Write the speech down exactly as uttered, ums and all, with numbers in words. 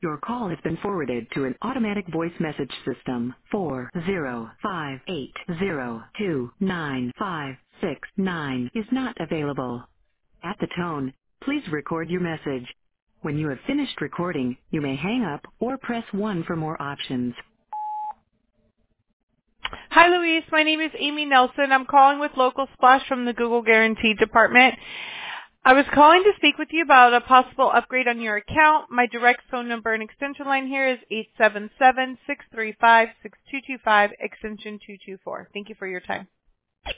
Your call has been forwarded to an automatic voice message system. four zero five eight zero two nine five six nine is not available. At the tone, please record your message. When you have finished recording, you may hang up or press one for more options. Hi, Luis. My name is Amy Nelson. I'm calling with Local Splash from the Google Guarantee Department. I was calling to speak with you about a possible upgrade on your account. My direct phone number and extension line here is eight seven seven, six three five, six two two five, extension two two four. Thank you for your time.